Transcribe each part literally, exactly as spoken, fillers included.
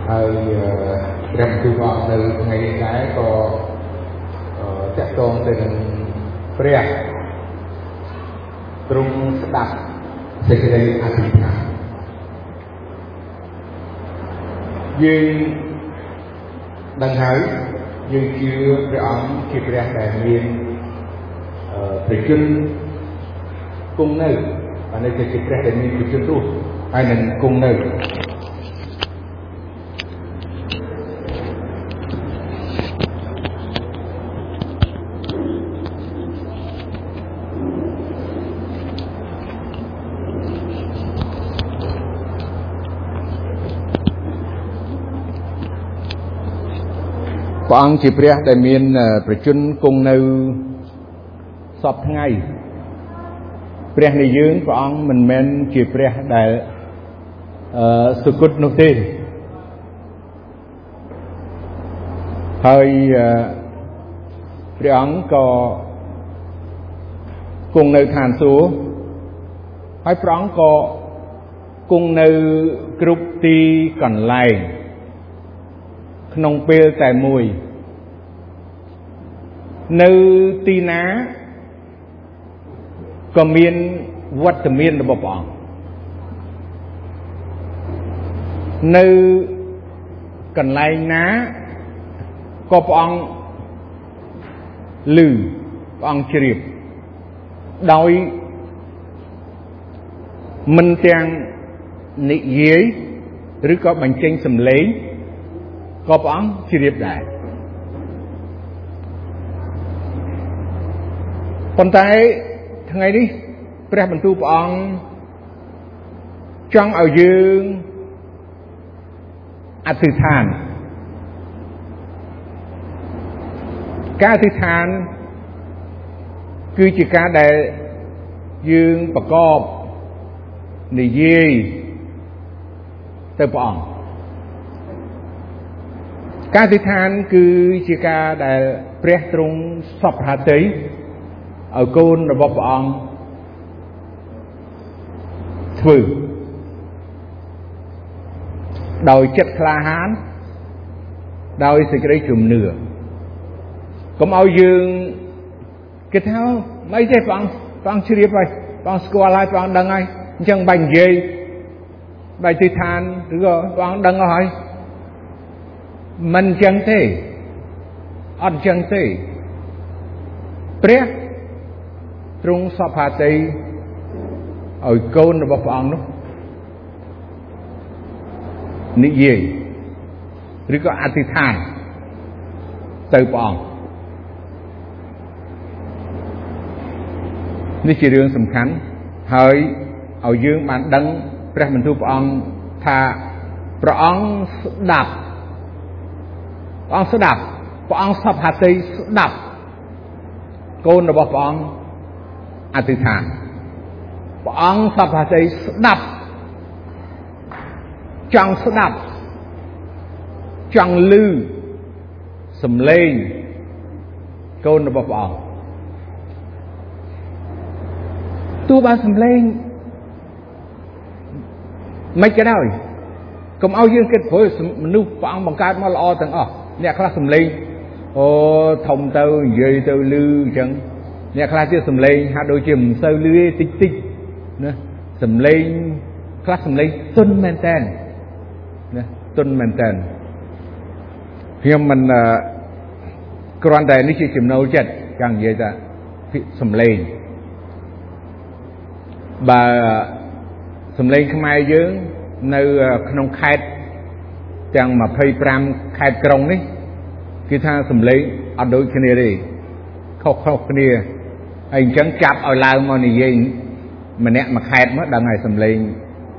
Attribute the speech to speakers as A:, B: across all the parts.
A: ហើយព្រះបន្ទូលព្រះអង្គនៅថ្ងៃនេះដែរក៏តាក់ទងទៅនឹងព្រះទ្រង់ស្ដាប់សេចក្តីអធិដ្ឋានយើងដឹងហើយយើងជឿព្រះអង្គជាព្រះដែលមានព្រះជន្មគង់នៅអានេះគឺជាព្រះដែលមានព្រះជន្មរស់ហើយនឹងគង់នៅព្រះអង្គជាព្រះដែលមានប្រជញ្ញគង់នៅសពថ្ងៃព្រះនៃយើងព្រះអង្គមិនមែនជាព្រះដែលអឺសុគតនោះទេហើយព្រះអង្គក៏គង់នៅឋានសួគ៌ហើយព្រះអង្គក៏គង់នៅគ្រប់ទីកន្លែងក្នុងពេលតែមួយនៅទីណាក៏មានវត្តមានរបស់ព្រះអង្គនៅកន្លែងណាក៏ព្រះអង្គឮព្រះអង្គជ្រាបដោយមិនទាំងនិយាយឬក៏បញ្ចេញសំឡេងក៏ព្រះអង្គជ្រាបដែរប៉ុន្តែថ្ងៃនេះព្រះបន្ទូលព្រះអង្គចង់ឲ្យយើងអធិដ្ឋានការអធិដ្ឋានគឺជាការដែលយើងប្រកបនិយាយទៅព្រះអង្គការអធិដ្ឋានគឺជាការដែលព្រះទ្រង់សពហត្ថីឲ្យកូនរបស់ព្រះអង្គធ្វើដោយចិត្តក្លាហានដោយសេចក្តីជំនឿកុំឲ្យយើងគិតថាមិនទេព្រះអង្គព្រះអង្គជ្រាបហើយព្រះអង្គស្គាល់ហើយព្រះអង្គដឹងហើយអញ្ចឹងបាញ់និយាយបាញ់អធិដ្ឋានឬក៏ព្រះអង្គដឹងហើយមិនអញ្ចឹងទេអត់អញ្ចឹងទេព្រះទ្រង់សពហត្ថីឲ្យកូនរបស់ព្រះអង្គនោះនិយាយឬក៏អធិដ្ឋានទៅព្រះអង្គនេះជារឿងសំខាន់ហើយឲ្យយើងបានដឹងព្រះបន្ទូលព្រះអង្គថាព្រះអង្គស្ដាប់ព្រះអង្គស្ដាប់ព្រះអង្គសពហត្ថីស្ដាប់កូនរបស់ព្រះអង្គអធិដ្ឋានព្រះអង្គសពហត្ថីស្ដាប់ចង់ស្ដាប់ចង់ឮសំឡេងកូនរបស់ព្រះអង្គទោះបានសំឡេងមិនក៏ដោយកុំឲ្យយើងគិតព្រោះមនុស្សព្រះអង្គបង្កើតមកល្អទាំងអស់អ្នកខ្លះសំឡេងអូធំទៅនិយាយទៅឮអញ្ចឹងអ្នកខ្លះទៀតសំឡេងហាក់ដូចជាមិនសូវឮទេតិចតិចណាសំឡេងខ្លះសំឡេងទន់មែនតើណាទន់មែនតើខ្ញុំមិនគ្រាន់តែនេះជាចំណូលចិត្តចង់និយាយថាសំឡេងបើសំឡេងខ្មែរយើងនៅក្នុងខេត្តទាំងยี่สิบห้าខេត្តក្រុងនេះគេថាសំឡេងអត់ដូចគ្នាទេខុសៗគ្នាហើយអញ្ចឹងចាប់ឲ្យឡើងមកនិយាយម្នាក់មួយខេត្តមកដឹងហើយសំឡេង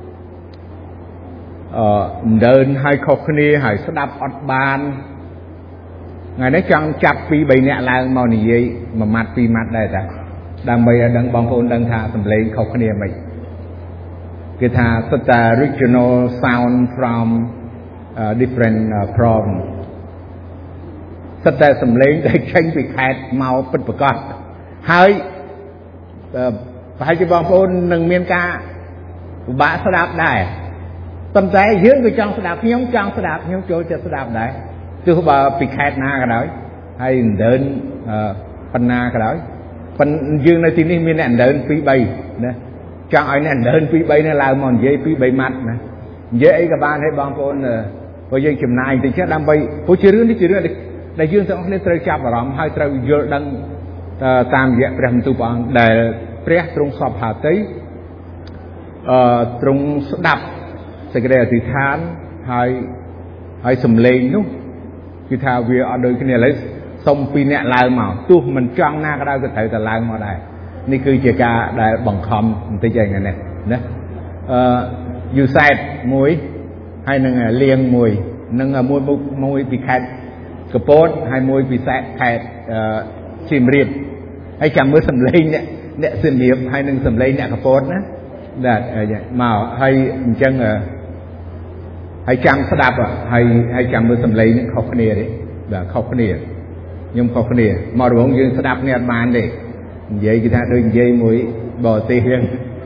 A: អឺដើនឲ្យខុសគ្នាហើយស្ដាប់អត់បានថ្ងៃនេះចង់ចាប់ពីរបីនាក់ឡើងមកនិយាយមួយម៉ាត់ពីរម៉ាត់ដែរតាដើម្បីឲ្យដឹងបងប្អូនដឹងថាសំឡេងខុសគ្នាមិនគេថាសិតតែ regional sound from uh, different uh, province សិតតែសំឡេងដែលចេញពីខេត្តមកពិតប្រាកដហើយប្រហែលជាបងប្អូននឹងមានការពិបាកស្ដាប់ដែរប៉ុន្តែយើងក៏ចង់ស្ដាប់ខ្ញុំចង់ស្ដាប់ខ្ញុំចូលចិត្តស្ដាប់ដែរទោះបើពីខេត្តណាក៏ដោយហើយអណ្ដើនប៉ុណ្ណាក៏ដោយប៉ុន្តែយើងនៅទីនេះមានអ្នកអណ្ដើនពីរបីណាចង់ឲ្យអ្នកអណ្ដើនពីរបីនេះឡើងមកនិយាយពីរបីម៉ាត់ណានិយាយអីក៏បានហើយបងប្អូនព្រោះយើងចំណាយតិចចេះដើម្បីព្រោះជារឿងនេះជារឿងដែលយើងទាំងអស់គ្នាត្រូវចាប់អារម្មណ៍ហើយត្រូវយល់ដឹងតាមរយៈព្រះបន្ទូលព្រះអង្គដែលព្រះទ្រង់សពហាតីអឺទ្រង់ស្ដាប់សេចក្តីអធិដ្ឋានហើយហើយសំឡេងនោះគឺថាវាអត់ដូចគ្នាឥឡូវសុំពីរអ្នកឡើងមកទោះមិនចង់ណាក៏ដោយក៏ត្រូវតែឡើងមកដែរនេះគឺជាការដែលបង្ខំបន្តិចឯងណាណាអឺយូសែតមួយហើយនឹងលៀងមួយនឹងមួយមួយពីខេត្តកពតហើយមួយពីខេត្តសៀមរាបហើយចាំមើលសំឡេងអ្នកអ្នកសៀមរាបហើយនឹងសំឡេងអ្នកកពតណាបាទមកហើយអញ្ចឹងហើយចាំស្ដាប់ហើយហើយចាំមើលសំឡេងខុសគ្នាទេបាទខុសគ្នាខ្ញុំខុសគ្នាមករងយើងស្ដាប់គ្នាអត់បានទេនិយាយគឺថាដូចនិយាយមួយបរទេសហ្នឹង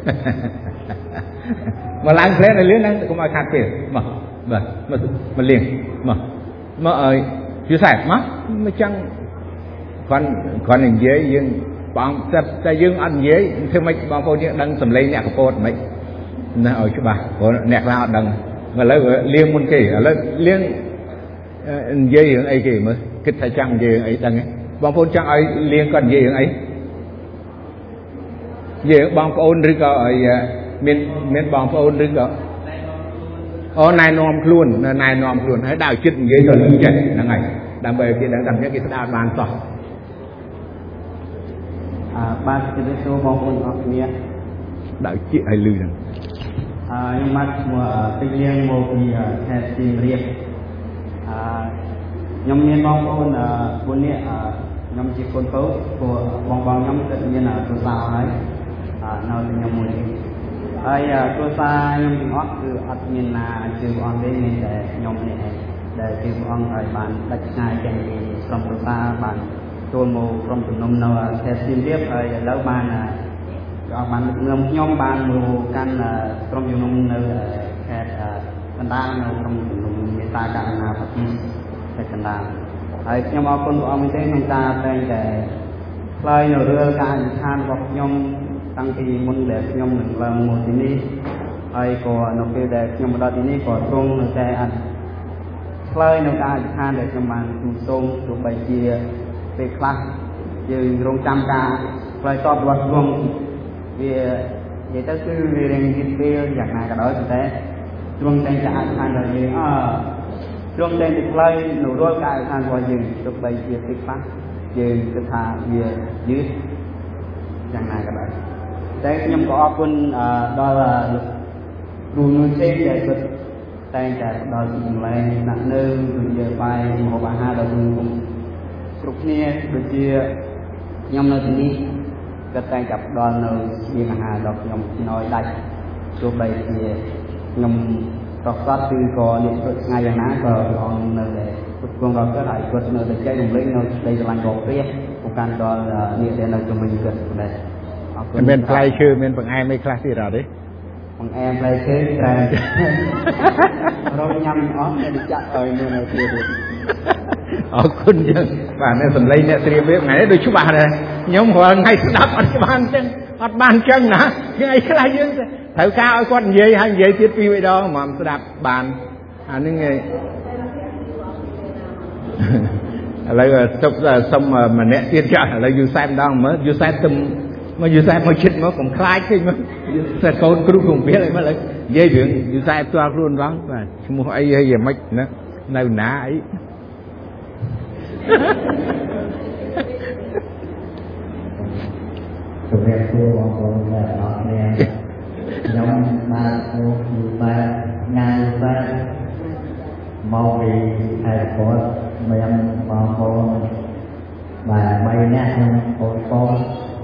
A: មកឡើងផ្លែនៅលឿនឡើងកុំឲ្យខាត់ពេលមកបាទមកមកលៀងមកមកឲ្យយូរសែតមកមកចឹងគាត់គាត់និយាយយើងបងតែតែយើងអត់និយាយធ្វើម៉េចបងប្អូនយើងដឹងសំឡេងអ្នកកពតមិនណាឲ្យច្បាស់ព្រោះអ្នកខ្លះអត់ដឹងឥឡូវលៀងមុនគេឥឡូវលៀងនិយាយរឿងអីគេមើលគិតថាចង់និយាយរឿងអីដឹងបងប្អូនចង់ឲ្យលៀងគាត់និយាយរឿងអីនិយាយបងប្អូនឬក៏ឲ្យមានមានបងប្អូនឬក៏អូណែនាំខ្លួនណែនាំខ្លួនហើយដាក់ចិត្តនិយាយទៅលឺចេះហ្នឹងហើយដើម្បីគេដឹងថាគេស្ដាប់បានសោះអឺបាទជម្រាបសួរបងប្អូនអរគ្នាដាក់ចិត្តឲ្យលឺហ្នឹងអឺខ្ញុំមកមកពេញលៀងមកពីខេត្តសៀមរាបអឺខ្ញុំមានបងប្អូនbốnនាក់ខ្ញុំជាកូនពៅព្រោះបងបងខ្ញុំគាត់មានគ្រួសារហើយនៅខ្ញុំមួយហើយគ្រួសារខ្ញុំទាំងអស់គឺអត់មានណាជឿព្រះអង្គទេមានតែខ្ញុំនេះឯងដែលជឿព្រះអង្គហើយបានដាច់ឆ្ងាយចេញពីក្រុមគ្រួសារបានចូលមកក្រុមជំនុំនៅខេត្តសៀមរាបហើយឥឡូវបានក៏បានខ្ញុំខ្ញុំបានមកកាន់ក្រុមជំនុំនៅខេត្តកណ្ដាលនៅក្រុមជំនុំមេតាករណាប្រទីខេត្តកណ្ដាលហើយខ្ញុំអរគុណព្រះអង្គមែនទេក្នុងការតែងតែឆ្លើយនៅរឿងការអធិដ្ឋានរបស់ខ្ញុំតាំងពីមុនដែលខ្ញុំនឹងឡើងមកទីនេះហើយក៏នៅពេលដែលខ្ញុំមកដល់ទីនេះក៏ទ្រង់នៅតែអត់ឆ្លើយនៅការអធិដ្ឋានដែលខ្ញុំបានទូលសូមទោះបីជាពេលខ្លះយើងរងចាំការឆ្លើយតបរបស់ទ្រង់វានិយាយទៅគឺវារៀងយឺតពេលយ៉ាងណាក៏ដោយតែទ្រង់តែងតែអធិដ្ឋានដល់យើងអឺទ្រង់តែងតែឆ្លើយនៅរាល់ការអធិដ្ឋានរបស់យើងទោះបីជាពេលខ្លះយើងគិតថាវាយឺតយ៉ាងណាក៏ដោយតែខ្ញុំក៏អរគុណដល់លោកគ្រូនួនចេដែលគាត់តែងតែផ្ដល់ជំនួយដាក់នៅដូចជាបាយម្ហូបអាហារដល់ខ្ញុំគ្រប់គ្នាដូចជាខ្ញុំនៅទីនេះគាត់តែងតែផ្ដល់នៅមានអាហារដល់ខ្ញុំน้อยដាច់ទោះបីជាខ្ញុំប្រកបគឺក៏នេះធ្វើថ្ងៃយ៉ាងណាក៏ព្រះអង្គនៅតែគ្រប់គ្រងដល់គាត់ហើយគាត់នៅតែចែករំលែកនៅស្ដីស្រឡាញ់របស់ព្រះមកកាន់ដល់នេះដែលនៅជំនាញគាត់ដែរមានផ្លែឈើមានបង្អែមអីខ្លះទៀតអត់ទេបង្អែមផ្លែឈើច្រើនរកញ៉ាំអស់តែចាក់ឲ្យនៅនៅទៀតអរគុណយើងបាទនៅសម្លេងអ្នកស្រីវាថ្ងៃនេះដូចច្បាស់ដែរខ្ញុំរាល់ថ្ងៃស្ដាប់អត់បានអញ្ចឹងអត់បានអញ្ចឹងណាថ្ងៃខ្លះយើងត្រូវការឲ្យគាត់និយាយហើយនិយាយទៀតពីរបីដងមកស្ដាប់បានអានេះឯងឥឡូវទុកសុំម្នាក់ទៀតចាស់ឥឡូវយូសែតម្ដងមើលយូសែទៅមកយូសែមកជិតមកកុំខ្លាចទេមកសែកូនគ្រូក្នុងវាលអីមើលនិយាយរឿងយូសែផ្ទាល់ខ្លួនផងបាទឈ្មោះអីហើយយ៉ាងម៉េចណានៅណាអីជំរាបសួរបងប្អូនអ្នកអរគ្នាខ្ញុំបាទមកពីបាទងាយបាទមកពីខេត្តកោះមានបងប្អូនបាទបីនាក់ខ្ញុំបងប្អូន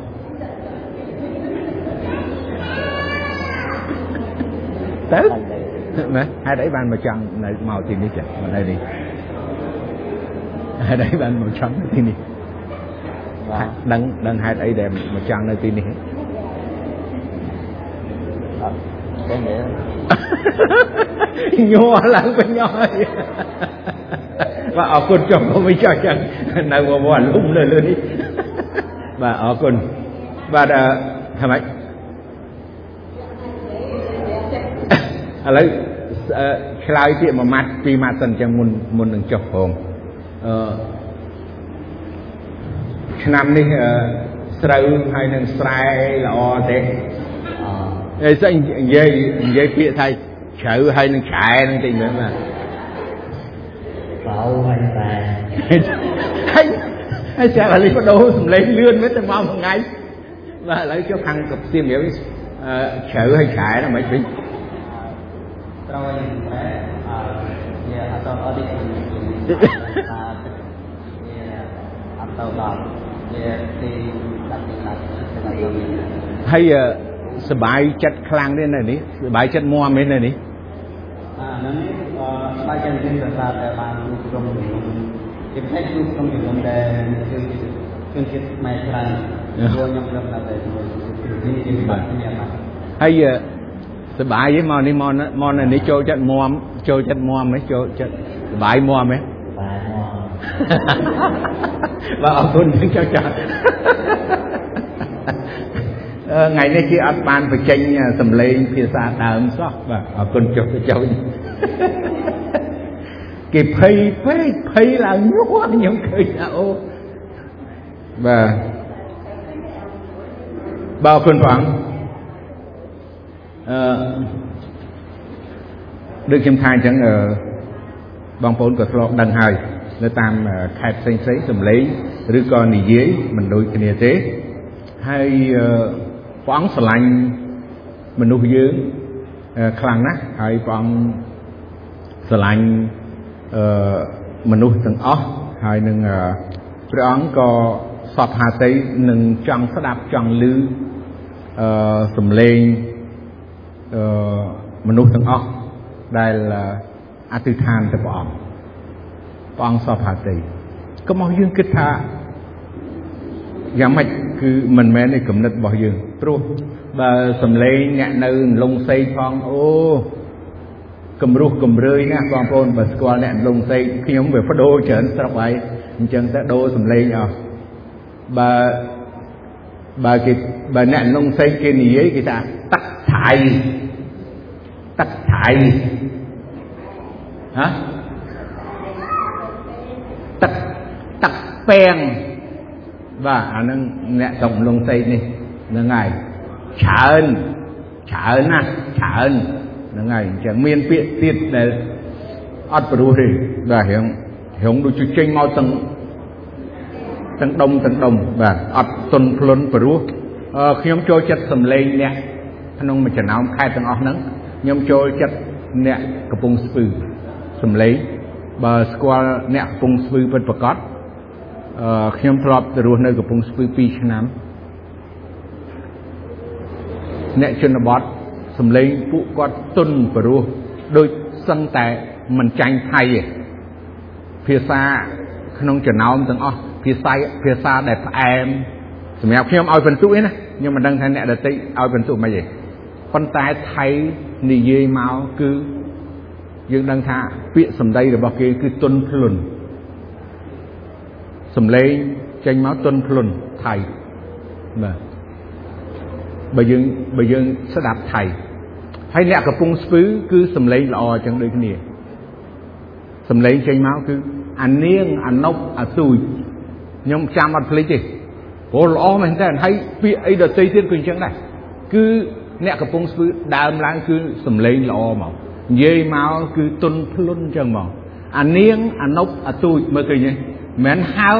A: ទៅណាហេតុអីបានមកចង់នៅមកទីនេះចាមកនៅនេះហេតុអីបានមកចង់នៅទីនេះដឹងដឹងហេតុអីដែលមកចង់នៅទីនេះអត់ដឹងទេ nhuaឡើងវិញអស់ហើយបាទអរគុណចុះក៏មិនចោះចឹងនៅវវលុំលើលើនេះបាទអរគុណបាទថាម៉េចឥឡូវឆ្លើយពាក្យមួយម៉ាត់ពីរម៉ាត់សិនចឹងមុនមុននឹងចុះផងអឺឆ្នាំនេះស្រូវហើយនឹងស្រែល្អទេអឺស្អីនិយាយនិយាយពាក្យថាជ្រៅហើយនឹងឆែនឹងតិចមែនបាទបោហើយតែហើយហើយចាក់លីបដូរសំឡេងលឿនមែនតែមកមួយថ្ងៃបាទឥឡូវចុះខាងកសៀមរាបអឺជ្រៅហើយឆែហ្នឹងមិនវិញត្រូវឲ្យតែអឺវាអត់ទៅអត់ទេអត់ទៅដល់វាទីដាក់ទីដាក់ហើយសបាយចិត្តខ្លាំងទេនៅនេះសបាយចិត្តមួមមែននៅនេះអាហ្នឹងសបាយចិត្តជាប្រសាទតែបានជួបក្រុមជាផ្នែកជួបក្រុមជំនុំដែលគឺជនជាតិខ្មែរច្រើនព្រោះខ្ញុំខ្ញុំនៅតែជាមួយនេះជាបាទខ្ញុំបាទហើយសបាយទេមកនេះមកមកនៅនេះចូលចិត្តមួមចូលចិត្តមួមហ៎ចូលចិត្តសបាយមួមហ៎បាទមួមបាទអរគុណចៅចាថ្ងៃនេះគេអត់បានបញ្ចេញសម្លេងភាសាដើមសោះបាទអរគុណចុះទៅចុះគេភ័យពេកភ័យឡើងញ័រខ្ញុំឃើញថាអូបាទបាទអរគុណព្រះអង្គអឺដូចខ្ញុំថាអញ្ចឹងបងប្អូនក៏ធ្លាប់ដឹងហើយនៅតាមខេត្តផ្សេងផ្សេងសម្លេងឬក៏និយាយមិនដូចគ្នាទេហើយព្រះអង្គស្រឡាញ់មនុស្សយើងខ្លាំងណាស់ហើយព្រះអង្គស្រឡាញ់មនុស្សទាំងអស់ហើយនឹងព្រះអង្គក៏សពហាតីនឹងចង់ស្ដាប់ចង់ឮសំឡេងមនុស្សទាំងអស់ដែលអធិដ្ឋានទៅព្រះអង្គព្រះអង្គសពហាតីកុំឲ្យយើងគិតថាយ៉ាងម៉េចគឺមិនមែនឯគំនិតរបស់យើងព្រោះបើសំឡេងអ្នកនៅលងសីផងអូគំរោះគំរើយណាស់បងប្អូនបើស្គាល់អ្នកលងសីខ្ញុំវាបដូរច្រើនស្រុកហើយអញ្ចឹងទៅដូរសំឡេងអស់បើបើគេបើអ្នកលងសីគេនិយាយគេថាទឹកថៃទឹកថៃហ៎ទឹកទឹកពេងបាទអានឹងអ្នកtổngលងសីនេះហ្នឹងហើយច្រើនច្រើនណាស់ច្រើនហ្នឹងហើយអញ្ចឹងមានពាក្យទៀតដែលអត់ព្រោះទេបាទរៀងរៀងដូចជចេញមកទាំងទាំងដុំទាំងដុំបាទអត់ទុនភ្លុនព្រោះខ្ញុំចូលចិត្តសំឡេងអ្នកក្នុងមួយចំណោមខេត្តទាំងអស់ហ្នឹងខ្ញុំចូលចិត្តអ្នកកំពង់ស្ពឺសំឡេងបើស្គាល់អ្នកកំពង់ស្ពឺពិតប្រាកដអឺខ្ញុំធ្លាប់ទៅរស់នៅកំពង់ស្ពឺពីរឆ្នាំអ្នកជនបទសំឡេងពួកគាត់ទុនព្រោះដូចសឹងតែមិនចាញ់ថៃទេភាសាក្នុងចំណោមទាំងអស់ភាសាភាសាដែលផ្អែមសម្រាប់ខ្ញុំឲ្យបន្ទុកឯណាខ្ញុំមិនដឹងថាអ្នកដទៃឲ្យបន្ទុកមិនទេប៉ុន្តែថៃនិយាយមកគឺយើងដឹងថាពាក្យសម្ដីរបស់គេគឺទុនភ្លុនសំឡេងចេញមកទុនភ្លុនថៃបាទបើយើងបើយើងស្ដាប់ថៃហើយអ្នកកំពុងស្ពឺគឺសំឡេងល្អអញ្ចឹងដូចគ្នាសំឡេងចេញមកគឺអានាងអាណប់អាស៊ូយខ្ញុំចាំអត់ភ្លេចទេព្រោះល្អមែនតើហើយពាក្យអីដទៃទៀតគឺអញ្ចឹងដែរគឺអ្នកកំពុងស្ពឺដើមឡើងគឺសំឡេងល្អមកនិយាយមកគឺទុនភ្លុនអញ្ចឹងមកអានាងអាណប់អាស៊ូយមើលឃើញទេមិនហៅ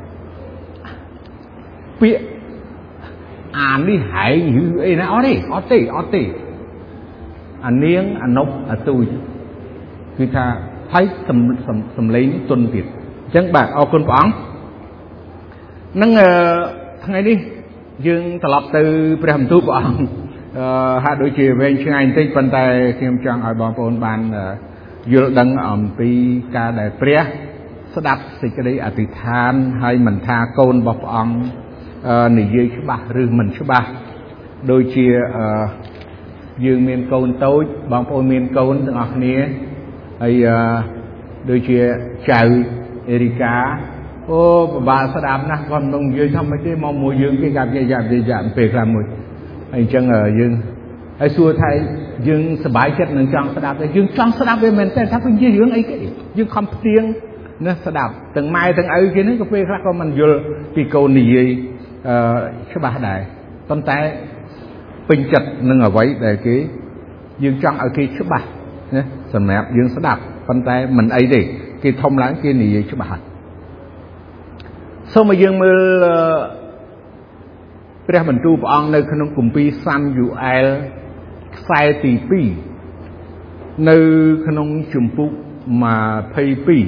A: ពាក្យអានេះហែងឬអីណាអត់ទេអត់ទេអត់ទេអានាងអាណប់អាស៊ូយគឺថាហើយសំឡេងទុនទៀតអញ្ចឹងបាទអរគុណព្រះអង្គនឹងថ្ងៃនេះយើងត្រឡប់ទៅព្រះបន្ទូលព្រះអង្គអឺហាក់ដូចជាវែងឆ្ងាយបន្តិចប៉ុន្តែខ្ញុំចង់ឲ្យបងប្អូនបានយល់ដឹងអំពីការដែលព្រះស្ដាប់សេចក្តីអធិដ្ឋានហើយមិនថាកូនរបស់ព្រះអង្គនិយាយច្បាស់ឬមិនច្បាស់ដូចជា dương miền cồn tối bằng phôi miền cồn từng học nia hay đôi chia chào Erika ô bà sẽ đạp nè còn đồng dưới thăm mấy cái mong mùi dương cái gặp dây giảm dây giảm về làm mùi anh chân ở dương hay xua thay dương sẽ bái chất nâng trong sẽ đạp dương trong sẽ đạp về mình sẽ thắp bên dưới dương ấy cái dương không tiếng nó sẽ đạp từng mai từng ấy cái nó có phê khác có mình vô cái câu này các bà đại tâm tay bình chặt nâng ở vậy để cái dương trong ở cái các bà nhé sầm mẹp dương sẽ đạp tâm tay mình ấy đi cái thông láng kia này các bà sau mà dương mơព្រះបន្ទូលព្រះអង្គនៅក្នុងគម្ពីរសាមយូអែលខ្សែទីពីរនៅក្នុងជំពូកยี่สิบสอง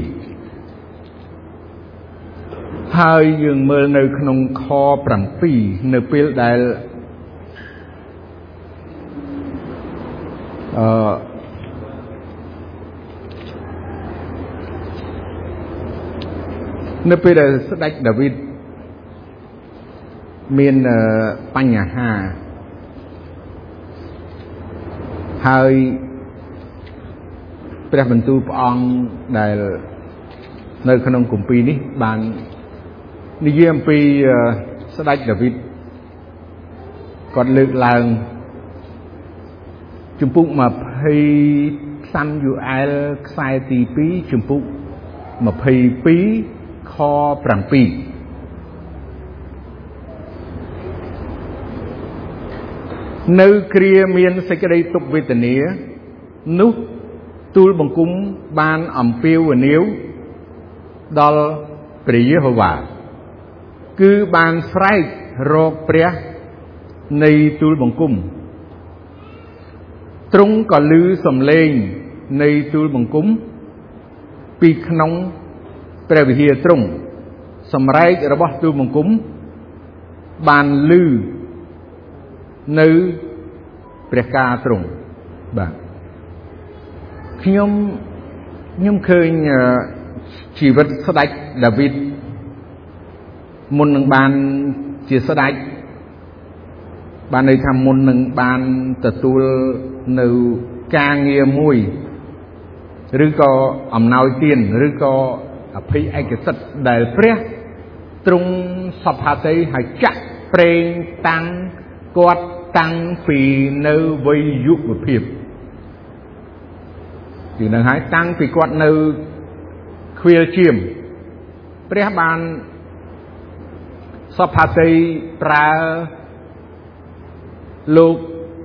A: ហើយយើងមើលនៅក្នុងខsevenនៅពេលដែលអឺនៅពេលដែលស្ដេចដាវីតមានបញ្ហាហើយព្រះបន្ទូលព្រះអង្គដែលនៅក្នុងគម្ពីរនេះបាននិយាយអំពីស្ដេចដាវីតគាត់លើកឡើងជំពូកยี่สิบសាមយូអែលខ្សែទីtwoជំពូកยี่สิบสองខsevenនៅគ្រាមានសេចក្តីទុក្ខវេទនានោះទូលបង្គំបានអំពាវនាវដល់ព្រះយេហូវ៉ាគឺបានស្រែករកព្រះនៃទូលបង្គំទ្រង់ក៏ឮសំឡេងនៃទូលបង្គំពីក្នុងព្រះវិហារទ្រង់សម្រែករបស់ទូលបង្គំបានឮនៅព្រះការទ្រង់បាទខ្ញុំខ្ញុំឃើញជីវិតស្ដេចដាវីតមុននឹងបានជាស្ដេចបានន័យថាមុននឹងបានទទួលនៅការងារមួយឬក៏អំណោយទានឬក៏អភិឯកសិទ្ធិដែលព្រះទ្រង់សព្វហត្ថីឲ្យចាក់ប្រេងតាំងគាត់តាំងពីនៅវ័យយុវភាពពីនឹងហើយតាំងពីគាត់នៅខ្វៀលជៀមព្រះបានសព្វហត្ថីប្រើលោក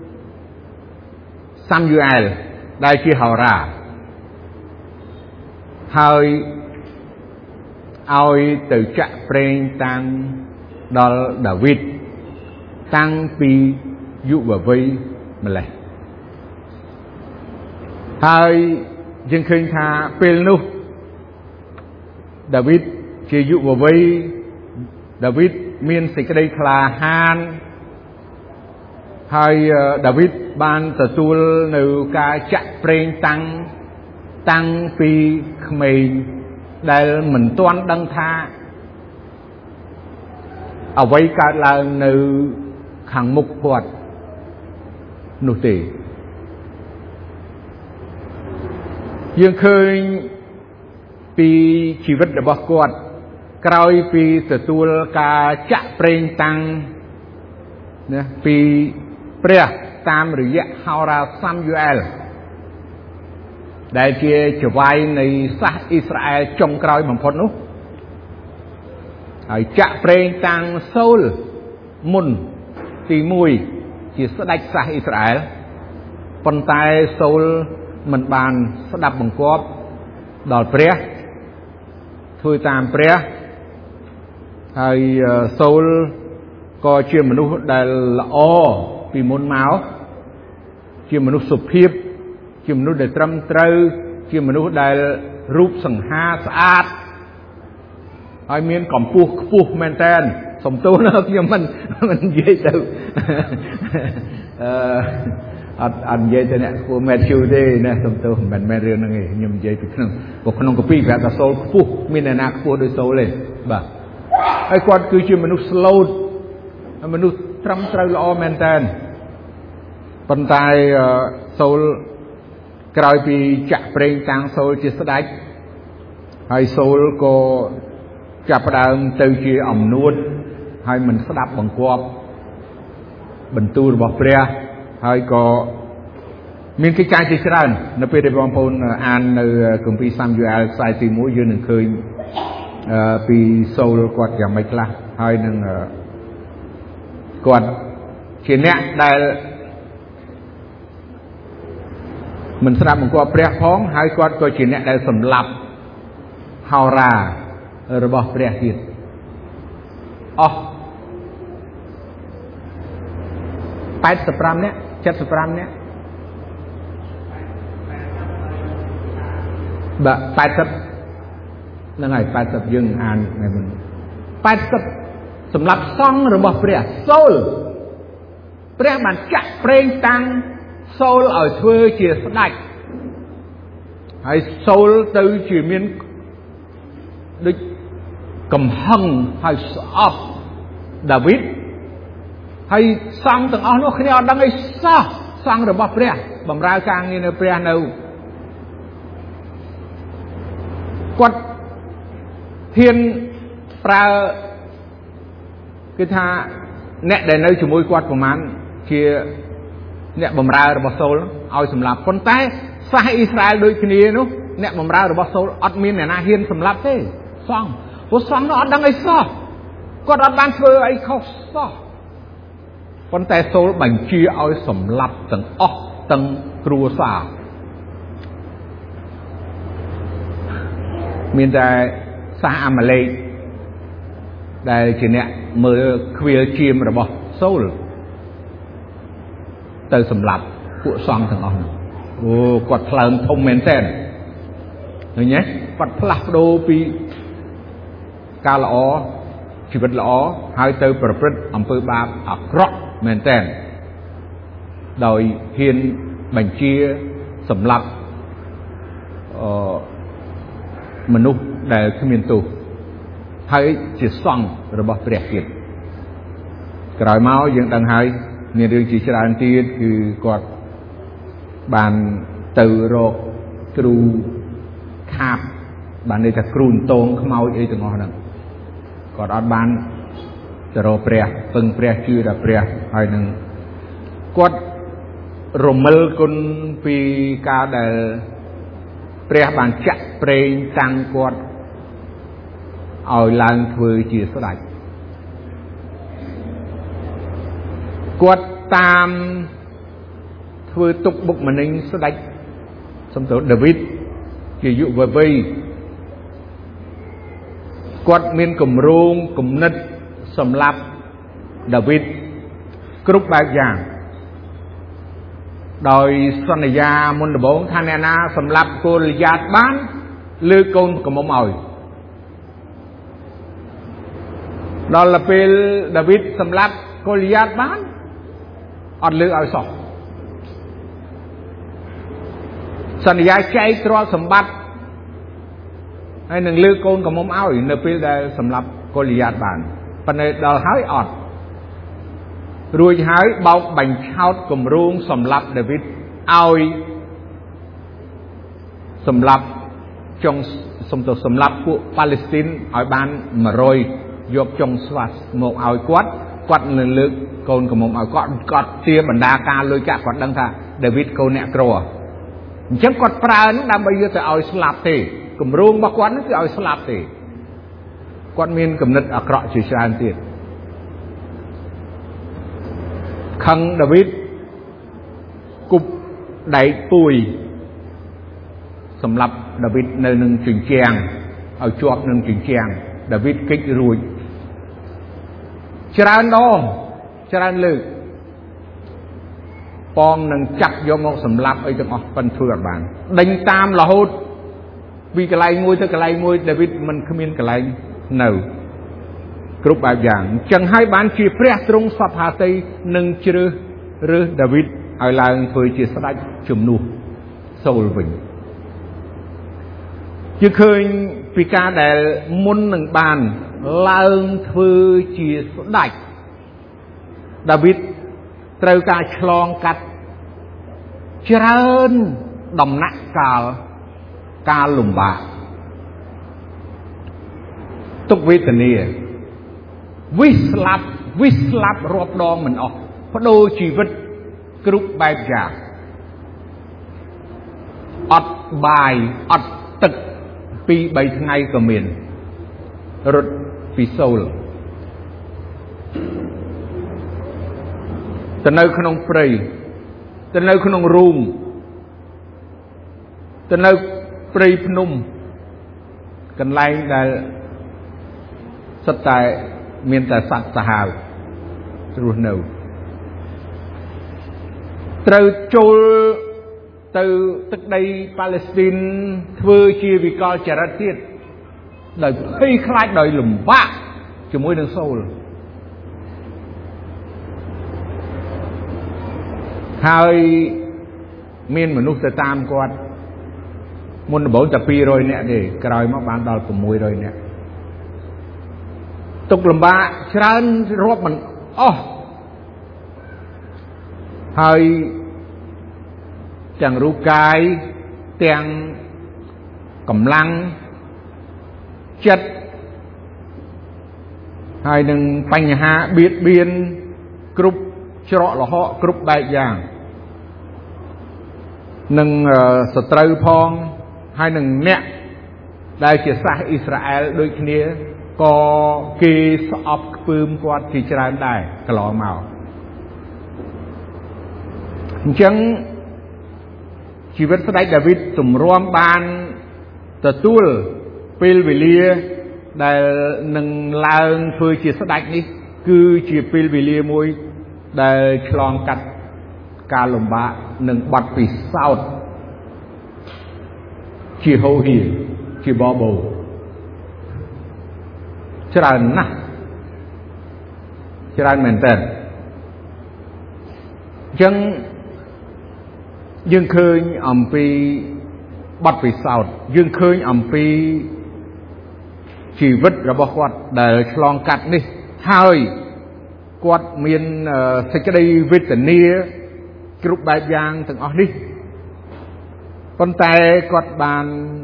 A: សាមយូអែលដែលជាហោរាហើយឲ្យទៅចាក់ប្រេងតាំងដល់ដាវីតតាំងពីយុវវ័យម្លេះហើយយើងឃើញថាពេលនោះដាវីតជាយុវវ័យដាវីតមានសេចក្តីក្លាហានហើយដាវីតបានទទួលនៅការចាក់ប្រេងតាំងតាំងពីក្មេងដែលមិនទាន់ដឹងថាអ្វីកើតឡើងនៅខាងមុខគាត់នោះទេយើងឃើញពីជីវិតរបស់គាត់ក្រោយពីទទួលការចាក់ប្រេងតាំងណាពីព្រះតាមរយៈហោរាសាមយូអែលដែលជាចៅហ្វាយនៃសាសអ៊ីស្រាអែលចុងក្រោយបំផុតនោះហើយចាក់ប្រេងតាំងសូលមុនទីoneជាស្ដេចសាសអ៊ីស្រាអែលប៉ុន្តែសូលមិនបានស្ដាប់បង្គាប់ដល់ព្រះធ្វើតាមព្រះហើយសូលក៏ជាមនុស្សដែលល្អពីមុនមកជាមនុស្សសុភាពជាមនុស្សដែលត្រឹមត្រូវជាមនុស្សដែលរូបសង្ហាស្អាតហើយមានកម្ពស់ខ្ពស់មែនតើសំទោសខ្ញុំមិនមិននិយាយទៅអឺអត់អត់និយាយទៅអ្នកគួរ Matthew ទេណាសំទោសមិនមែនរឿងហ្នឹងទេខ្ញុំនិយាយពីក្នុងព្រោះក្នុងកាពីប្រាប់ថាសូលខ្ពស់មានអ្នកណាខ្ពស់ដូចសូលទេបាទហើយគាត់គឺជាមនុស្សស្លូតមនុស្សត្រឹមត្រូវល្អមែនតើប៉ុន្តែសូលក្រោយពីចាក់ប្រេងតាំងសូលជាស្ដេចហើយសូលក៏ចាប់ផ្ដើមទៅជាអំនួតហើយមិនស្ដាប់បង្គាប់បន្ទូលរបស់ព្រះហើយក៏មានកិច្ចការជាច្រើននៅពេលដែលបងប្អូនអាននៅគម្ពីរសាមយូអែលខ្សែទីមួយយើងនឹងឃើញពីសូលគាត់យ៉ាងម៉េចខ្លះហើយនឹងគាត់ជាអ្នកដែលមិនស្ដាប់បង្គាប់ព្រះផងហើយគាត់ក៏ជាអ្នកដែលសម្លាប់ហោរារបស់ព្រះទៀតអស់แปดสิบห้าនាក់เจ็ดสิบห้าនាក់បាទแปดสิบហ្នឹងហើយแปดสิบយើងអានថ្ងៃមុនแปดสิบសម្រាប់សង្ឃរបស់ព្រះសូលព្រះបានចាក់ប្រេងតាំងសូលឲ្យធ្វើជាស្ដេចហើយសូលទៅជាមានដូចកំហឹងហើយស្អប់ដាវីតហើយសង្ឃទាំងអស់នោះគ្នាអត់ដឹងអីសោះសង្ឃរបស់ព្រះបម្រើការងារនៅព្រះនៅគាត់ហ៊ានប្រើគឺថាអ្នកដែលនៅជាមួយគាត់ប្រហែលជាអ្នកបម្រើរបស់សូលឲ្យសម្លាប់ប៉ុន្តែសាសអ៊ីស្រាអែលដូចគ្នានោះអ្នកបម្រើរបស់សូលអត់មានអ្នកណាហ៊ានសម្លាប់ទេសង្ឃព្រោះសង្ឃនោះអត់ដឹងអីសោះគាត់អត់បានធ្វើអីខុសសោះប៉ុន្តែសូលបញ្ជាឲ្យសម្លាប់ទាំងអស់ទាំងគ្រួសារមានតែសាសអាម៉ាឡេកដែលជាអ្នកមើលខ្វៀលជាមរបស់សូលទៅសម្លាប់ពួកសង្ឃទាំងអស់នោះអូគាត់ថ្លើមធំមែនតើឃើញទេគាត់ផ្លាស់ប្ដូរពីការល្អជីវិតល្អហើយទៅប្រព្រឹត្តអំពើបាបអាក្រក់មែនតើដោយហ៊ានបញ្ជាសម្លាប់អឺមនុស្សដែលគ្មានទោសហើយជាសង្ឃរបស់ព្រះទៀតក្រោយមកយើងដឹងហើយមានរឿងជាច្រើនទៀតគឺគាត់បានទៅរកគ្រូខាបបានន័យថាគ្រូតងខ្មោចអីទាំងអស់ហ្នឹងគាត់អត់បានទៅរកព្រះពឹងព្រះជឿដល់ព្រះហើយនឹងគាត់រមិលគុណពីការដែលព្រះបានចាក់ប្រេងតាំងគាត់ឲ្យឡើងធ្វើជាស្ដេចគាត់តាមធ្វើទុកបុកម្នេញស្ដេចសំទោសដាវីតជាយុវវ័យគាត់មានគម្រោងគំនិតសម្រាប់ដាវីតគ្រប់បែបយ៉ាងដោយសន្យាមុនដំបូងថាអ្នកណាសម្លាប់កូលយ៉ាតបានលើកូនកំមុំឲ្យដល់ពេលដាវីតសម្លាប់កូលយ៉ាតបានអត់លើកឲ្យសោះសន្យាចែកទ្រព្យសម្បត្តិហើយនឹងលើកកូនកំមុំឲ្យនៅពេលដែលសម្លាប់កូលយ៉ាតបានប៉ុន្តែដល់ហើយអត់រួចហើយបោកបញ្ឆោតគម្រោងសម្លាប់ដាវីតឲ្យសម្លាប់ចុងសំទោសសម្លាប់ពួកប៉ាឡេស្ទីនឲ្យបានone hundredយកចុងស្វាស្មកឲ្យគាត់គាត់នឹងលើកកូនកំមុំឲ្យគាត់គាត់ជាបណ្ដាការលុយកាក់គាត់ដឹងថាដាវីតកូនអ្នកក្រអញ្ចឹងគាត់ប្រើនឹងដើម្បីយកទៅឲ្យស្លាប់ទេគម្រោងរបស់គាត់នឹងគឺឲ្យស្លាប់ទេគាត់មានគំនិតអាក្រក់ជាច្រើនទៀតខឹងដាវីតគប់ដែកពួយសម្រាប់ដាវីតនៅនឹងជញ្ជាំងឲ្យជាប់នឹងជញ្ជាំងដាវីតគេចរួចច្រើនដងច្រើនលើកប៉ងនឹងចាប់យកមកសម្លាប់អីទាំងអស់ប៉ុន្តែធ្វើអត់បានដេញតាមរហូតពីកន្លែងមួយទៅកន្លែងមួយដាវីតមិនគ្មានកន្លែងនៅគ្រប់បែបយ៉ាងអញ្ចឹងហើយបានជាព្រះទ្រង់សព្វហាសីនឹងជ្រើសរើសដាវីតឲ្យឡើងធ្វើជាស្ដេចជំនួសសូលវិញជាឃើញពីការដែលមុននឹងបានឡើងធ្វើជាស្ដេចដាវីតត្រូវការឆ្លងកាត់ច្រើនដំណាក់កាលការលំបាកទុក្ខវេទនាវិស្លាប់វិស្លាប់រាប់ដងមិនអស់បដូរជីវិតគ្រប់បែបយ៉ាងអត់បាយអត់ទឹកពីរបីថ្ងៃក៏មានរត់ពីសូលទៅនៅក្នុងព្រៃទៅនៅក្នុងរូងទៅនៅព្រៃភ្នំកន្លែងដែលសុទ្ធតែមានតែសត្វសាហាវរស់នៅត្រូវចូលទៅទឹកដីប៉ាឡេស្ទីនធ្វើជាវិកលចរិតទៀតដោយភ័យខ្លាចដោយលំបាកជាមួយនឹងសូលហើយមានមនុស្សទៅតាមគាត់មុនដំបូងតែពីររយនាក់ទេក្រោយមកបានដល់៦រយនាក់ទុកលំបាកច្រើនរាប់មិនអស់ហើយទាំងរូបកាយទាំងកម្លាំងចិត្តហើយនឹងបញ្ហាបៀតបៀនគ្រប់ច្រកលហកគ្រប់បែបយ៉ាងនឹងសត្រូវផងហើយនឹងអ្នកដែលជាសាសអ៊ីស្រាអែលដូចគ្នាក៏គេស្អប់ខ្ពើមគាត់ជាច្រើនដែរកន្លងមកអញ្ចឹងជីវិតស្ដេចដាវីតទម្រាំបានទទួលពេលវេលាដែលនឹងឡើងធ្វើជាស្ដេចនេះគឺជាពេលវេលាមួយដែលឆ្លងកាត់ការលំបាកនិងបាត់ពិសោធន៍ជាហូហៀជាបបោច្រើនណាស់ច្រើនមែនតើអញ្ចឹងយើងឃើញអំពីបទពិសោធន៍យើងឃើញអំពីជីវិតរបស់គាត់ដែលឆ្លងកាត់នេះហើយគាត់មានសេចក្តីវេទនាគ្រប់បែបយ៉ាងទាំងអស់នេះប៉ុន្តែគាត់បាន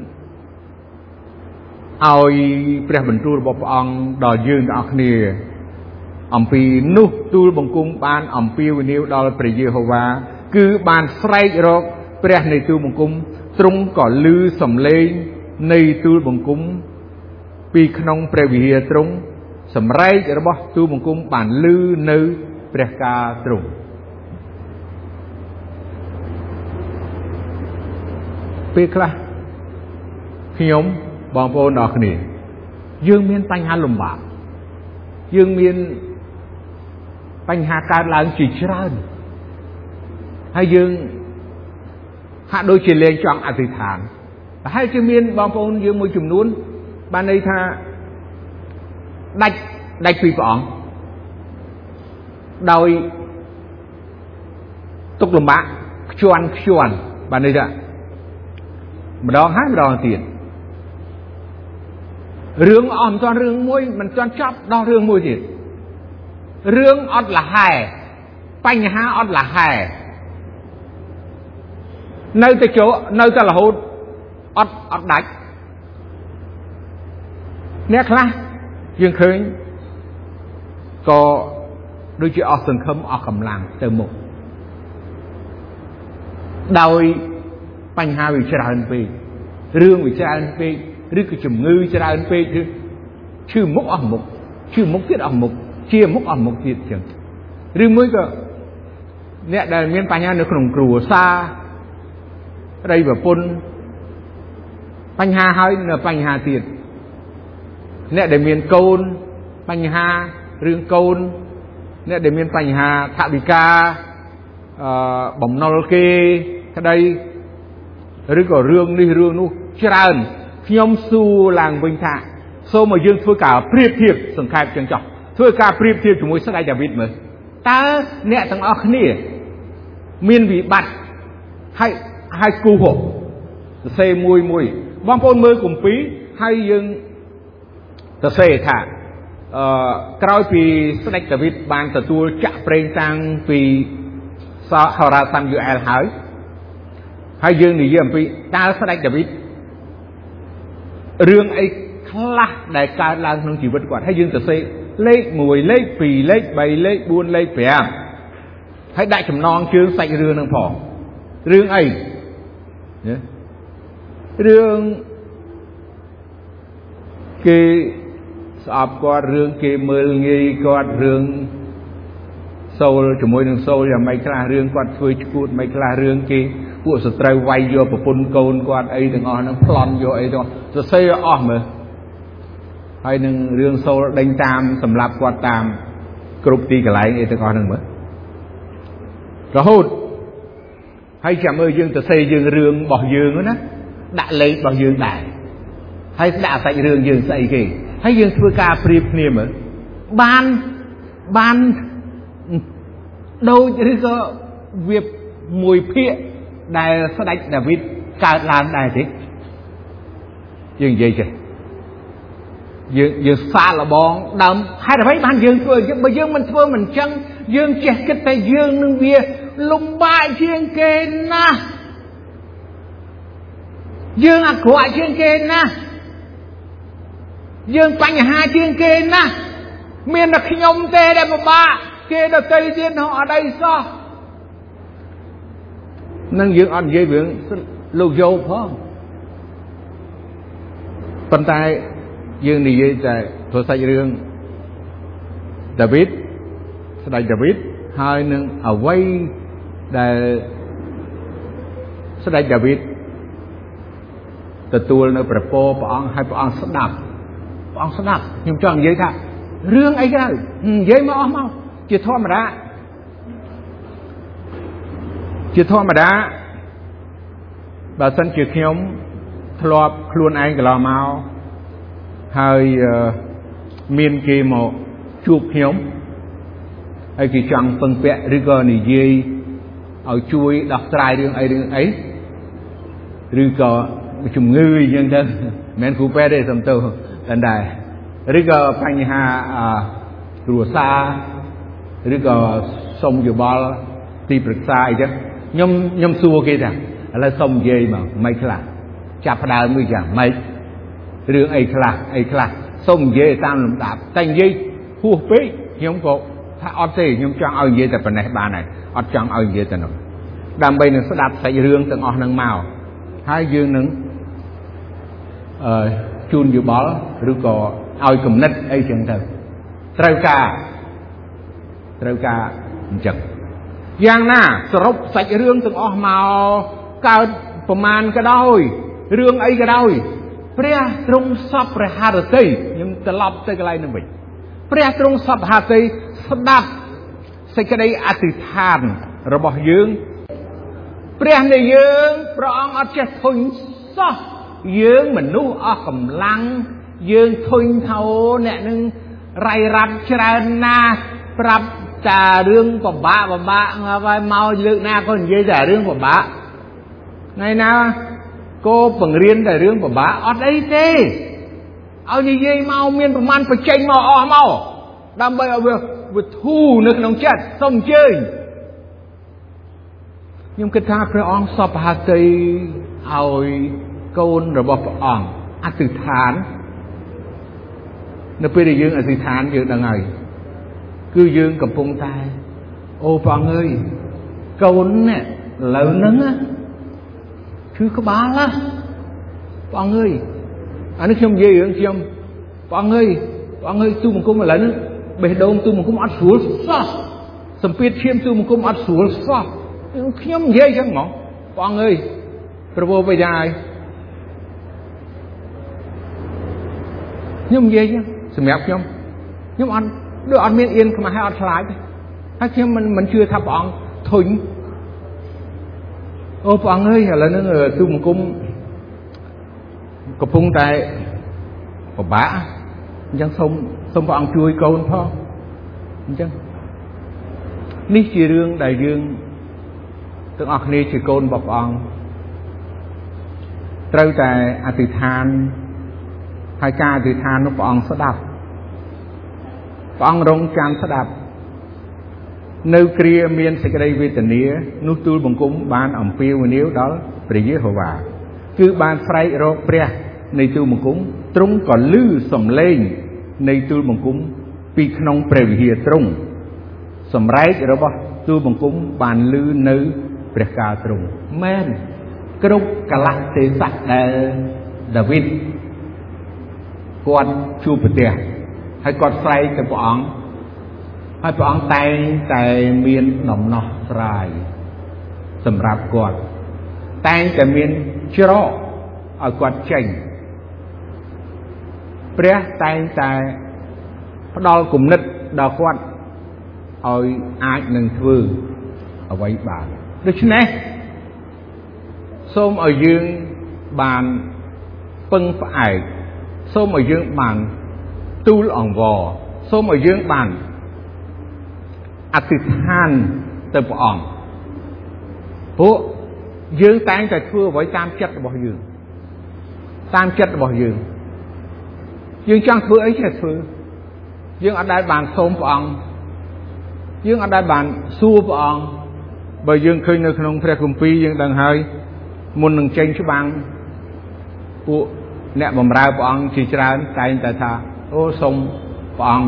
A: ឲ្យព្រះបន្ទូលរបស់ព្រះអង្គដល់យើងទាំងអស់គ្នាអំពីនោះទូលបង្គំបានអំពាវនាវដល់ព្រះយេហូវ៉ាគឺបានស្រែករកព្រះនៃទូលបង្គំទ្រង់ក៏ឮសំឡេងនៃទូលបង្គំពីក្នុងព្រះវិហារទ្រង់សម្រែករបស់ទូលបង្គំបានឮនៅព្រះការទ្រង់ពេលខ្លះខ្ញុំបងប្អូនអរគ្នាយើងមានបញ្ហាលំបាកយើងមានបញ្ហាកើតឡើងជាច្រើនហើយយើងហាក់ដូចជាលែងចង់អធិដ្ឋានប្រហែលជាមានបងប្អូនយើងមួយចំនួនបានន័យថាដាច់ដាច់ពីព្រះអង្គដោយទុកលំបាកខ្ជន់ខ្ជន់បានន័យថាម្ដងហើយម្ដងទៀតរឿងអត់មិនទាន់រឿងមួយមិនទាន់ចប់ដល់រឿងមួយទៀតរឿងអត់លហែបញ្ហាអត់លហែនៅតែចូលនៅតែរហូតអត់អត់ដាច់អ្នកខ្លះយើងឃើញក៏ដូចជាអស់សង្ឃឹមអស់កម្លាំងទៅមុខដោយបញ្ហាវាច្រើនពេករឿងវាច្រើនពេកឬក៏ជំងឺច្រើនពេកឬឈឺមុខអស់មុខឈឺមុខទៀតអស់មុខជាមុខអស់មុខទៀតចឹងឬមួយក៏អ្នកដែលមានបញ្ហានៅក្នុងគ្រួសារប្តីប្រពន្ធបញ្ហាហើយនៅបញ្ហាទៀតអ្នកដែលមានកូនបញ្ហារឿងកូនអ្នកដែលមានបញ្ហាថវិកាអឺបំណុលគេក្តីឬក៏រឿងនេះរឿងនោះច្រើនខ្ញុំសួរឡើងវិញថាសូមឲ្យយើងធ្វើការប្រៀបធៀបសង្ខេបចឹងចុះធ្វើការប្រៀបធៀបជាមួយស្ដេចដាវីតមើលតើអ្នកទាំងអស់គ្នាមានវិបត្តិហើយហើយគូហកសរសេរមួយមួយបងប្អូនមើលគម្ពីរហើយយើងសរសេរថាអឺក្រោយពីស្ដេចដាវីតបានទទួលចាក់ប្រេងតាំងពីសហរដ្ឋសាមយូអែលហើយហើយយើងនិយាយអំពីតើស្ដេចដាវីតរឿងអីខ្លះដែលកើតឡើងក្នុងជីវិតគាត់ហើយយើងទៅសេលេខមួយលេខពីរលេខបីលេខបួនលេខប្រាំហើយដាក់ចំណងជើងសាច់រឿងហ្នឹងផងរឿងអីរឿងគេស្អប់គាត់រឿងគេមើលងាយគាត់រឿងសូលជាមួយនឹងសូលយ៉ាងម៉េចខ្លះរឿងគាត់ធ្វើឈួតមិនខ្លះរឿងគេពួកសត្រូវវាយយកប្រពន្ធកូនគាត់អីទាំងអស់ហ្នឹងប្លន់យកអីទាំងសរសេរអស់មើលហើយនឹងរឿងសូលដេញតាមសម្រាប់គាត់តាមគ្រប់ទីកន្លែងអីទាំងអស់ហ្នឹងមើលរហូតហើយចាំមើលយើងទៅសេយើងរឿងរបស់យើងណាដាក់លេខរបស់យើងដែរហើយស្ដាប់សាច់រឿងយើងស្អីគេហើយយើងធ្វើការប្រៀបគ្នាមើលបានបានដូចឬក៏វាមួយភាគដែលស្ដេចដាវីតកើតឡើងដែរទេយើងនិយាយចេះយើងយើងសាកល្បងដើមហេតុអ្វីបានយើងធ្វើបើយើងមិនធ្វើមិនចឹងយើងចេះគិតតែយើងនឹងវាលំបាកជាងគេណាស់យើងអាក្រក់ជាងគេណាស់យើងបញ្ហាជាងគេណាស់មានតែខ្ញុំទេដែលពិបាកគេដទៃទៀតនោះអត់អីសោះនឹងយើងអត់និយាយរឿងលោកយោបផងប៉ុន្តែយើងនិយាយតែធ្វើសាច់រឿងដាវីតស្ដេចដាវីតហើយនឹងអ្វីដែលស្ដេចដាវីតទទួលនៅព្រះពរព្រះអង្គឲ្យព្រះអង្គស្ដាប់ព្រះអង្គស្ដាប់ខ្ញុំចង់និយាយថារឿងអីក៏ដោយនិយាយមកអស់មកជាធម្មតាជាធម្មតាបើសិនជាខ្ញុំធ្លាប់ខ្លួនឯងកន្លងមកហើយមានគេមកជួបខ្ញុំហើយគេចង់ពឹងពាក់ឬក៏និយាយឲ្យជួយដោះស្រាយរឿងអីរឿងអីឬក៏ជំងឺអីចឹងទៅមិនមែនគ្រូពេទ្យទេសំទោសតែដែរឬក៏បញ្ហាគ្រួសារឬក៏សុំយោបល់ទីប្រឹក្សាអីចឹងខ្ញុំខ្ញុំសួរគេថាឥឡូវសុំនិយាយមកមិនខ្លះចាប់ផ្ដើមមួយយ៉ាងម៉េចរឿងអីខ្លះអីខ្លះសុំនិយាយតាមលំដាប់តែនិយាយហួសពេកខ្ញុំក៏ថាអត់ទេខ្ញុំចង់ឲ្យនិយាយតែប៉ុណ្ណេះបានហើយអត់ចង់ឲ្យនិយាយតែនោះដើម្បីនឹងស្ដាប់សាច់រឿងទាំងអស់ហ្នឹងមកហើយយើងនឹងអឺជូនយោបល់ឬក៏ឲ្យគំនិតអីចឹងទៅត្រូវការត្រូវការអញ្ចឹងយ៉ាងណាសរុបសាច់រឿងទាំងអស់មកកើតប្រមាណក៏ដោយរឿងអីក៏ដោយព្រះទ្រង់សពព្រះハរតីខ្ញុំត្រឡប់ទៅកន្លែងនោះវិញព្រះទ្រង់សពハរតីស្ដាប់សេចក្តីអធិដ្ឋានរបស់យើងព្រះនៃយើងព្រះអង្គអត់ចេះធុញសោះយើងមនុស្សអស់កម្លាំងយើងធុញថាអ្នកនឹងរាយរាប់ច្រើនណាស់ប្រាប់តែរឿងពិបាកពិបាកហើយមកលើកណាក៏និយាយតែរឿងពិបាកថ្ងៃណាក៏បង្រៀនតែរឿងពិបាកអត់អីទេឲ្យនិយាយមកមានប្រមាណបញ្ចេញមកអស់មកដើម្បីឲ្យវាវាធូរនៅក្នុងចិត្តសូមអញ្ជើញខ្ញុំគិតថាព្រះអង្គសពហត្ថីឲ្យកូនរបស់ព្រះអង្គអធិដ្ឋាននៅពេលដែលយើងអធិដ្ឋានយើងដឹងហើយគឺយើងកំពុងតែអូព្រះអង្គអើយកូននេះឥឡូវហ្នឹងគឺក្បាលណាព្រះអង្គអើយអានេះខ្ញុំនិយាយរឿងខ្ញុំព្រះអង្គអើយព្រះអង្គអើយទូបង្គំឥឡូវហ្នឹងបេះដូងទូបង្គំអត់ស្រួលសោះសម្ពាធឈាមទូបង្គំអត់ស្រួលសោះខ្ញុំនិយាយចឹងហ្មងព្រះអង្គអើយប្រពោបិយាយខ្ញុំនិយាយចឹងសម្រាប់ខ្ញុំខ្ញុំអត់ដូចអត់មានអៀនខ្មាស់ហើយអត់ខ្លាចទេហើយខ្ញុំមិនមិនជឿថាព្រះអង្គធុញអូព្រះអង្គអើយឥឡូវហ្នឹងទូបង្គំកំពុងតែពិបាកអញ្ចឹងសូមសូមព្រះអង្គជួយកូនផងអញ្ចឹងនេះជារឿងដែលយើងទាំងអស់គ្នាជាកូនរបស់ព្រះអង្គត្រូវតែអធិដ្ឋានហើយការអធិដ្ឋាននោះព្រះអង្គស្ដាប់ព្រះអង្គរងចាំស្ដាប់នៅគ្រាមានសេចក្តីវេទនានោះទូលបង្គំបានអំពាវនាវដល់ព្រះយេហូវ៉ាគឺបានស្រែករកព្រះនៃទូលបង្គំទ្រង់ក៏ឮសំឡេងនៃទូលបង្គំពីក្នុងព្រះវិហារទ្រង់សម្រែករបស់ទូលបង្គំបានឮនៅព្រះកាលទ្រង់មែនគ្រប់កលៈទេសៈដែលដាវីតគាត់ជួបប្រទះហើយគាត់ស្រែកទៅព្រះអង្គហើយព្រះអង្គតែងតែមានដំណោះស្រាយសម្រាប់គាត់តែងតែមានច្រកឲ្យគាត់ចេញព្រះតែងតែផ្ដល់គំនិតដល់គាត់ឲ្យអាចនឹងធ្វើអ្វីបានដូច្នេះសូមឲ្យយើងបានពឹងផ្អែកសូមឲ្យយើងបានទូលអង្វរសូមឲ្យយើងបានអធិដ្ឋានទៅព្រះអង្គពួកយើងតែងតែធ្វើអ្វីតាមចិត្តរបស់យើងតាមចិត្តរបស់យើងយើងចង់ធ្វើអីចេះធ្វើយើងអត់ដែលបានសូមព្រះអង្គយើងអត់ដែលបានសួរព្រះអង្គបើយើងឃើញនៅក្នុងព្រះគម្ពីរយើងដឹងហើយមុននឹងចេញច្បាំងពួកអ្នកបម្រើព្រះអង្គជាច្រើនតែងតែថាអូសូមព្រះអង្គ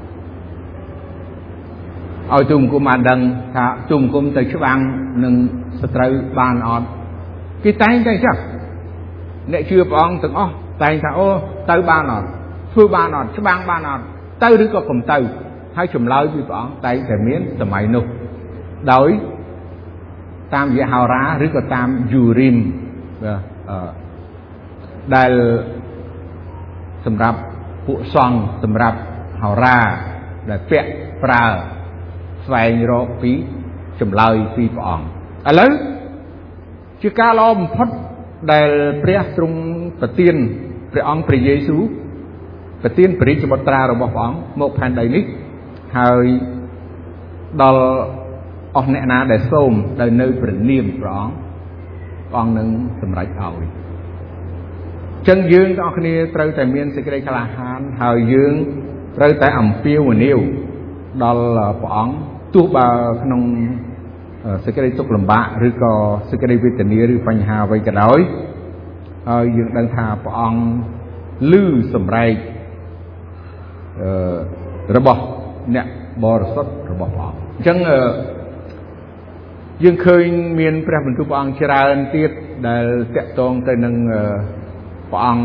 A: ឲ្យទូលបង្គំបានដឹងថាទូលបង្គំទៅច្បាំងនឹងសត្រូវបានអត់គេតែងតែចឹងអ្នកជឿព្រះអង្គទាំងអស់តែងថាអូទៅបានអត់ធ្វើបានអត់ច្បាំងបានអត់ទៅឬក៏កុំទៅហើយចម្លើយពីព្រះអង្គតែងតែមានសម័យនោះដោយតាមរយៈហោរាឬក៏តាមយូរីមអឺដែលសម្រាប់ពួកសង្ឃសម្រាប់ហោរាដែលពាក់ប្រើស្វែងរកពីចម្លើយពីព្រះអង្គឥឡូវជាការល្អបំផុតដែលព្រះទ្រង់ប្រទានព្រះអង្គព្រះយេស៊ូវប្រទានព្រះរាជបុត្រារបស់ព្រះអង្គមកផែនដីនេះហើយដល់អស់អ្នកណាដែលសូមដោយនៅព្រះនាមព្រះអង្គព្រះអង្គនឹងសម្រេចឲ្យចឹងយើងទាំងអស់គ្នាត្រូវតែមានសេចក្តីក្លាហានហើយយើងត្រូវតែអំពាវនាវដល់ព្រះអង្គទោះបើក្នុងសេចក្តីទុក្ខលំបាកឬក៏សេចក្តីវេទនាឬបញ្ហាអ្វីក៏ដោយហើយយើងដឹងថាព្រះអង្គឮសម្រែកអឺរបស់អ្នកបរិសុទ្ធរបស់ព្រះអង្គអញ្ចឹងយើងឃើញមានព្រះបន្ទូលព្រះអង្គច្រើនទៀតដែលតាក់ទងទៅនឹងព្រះអង្គ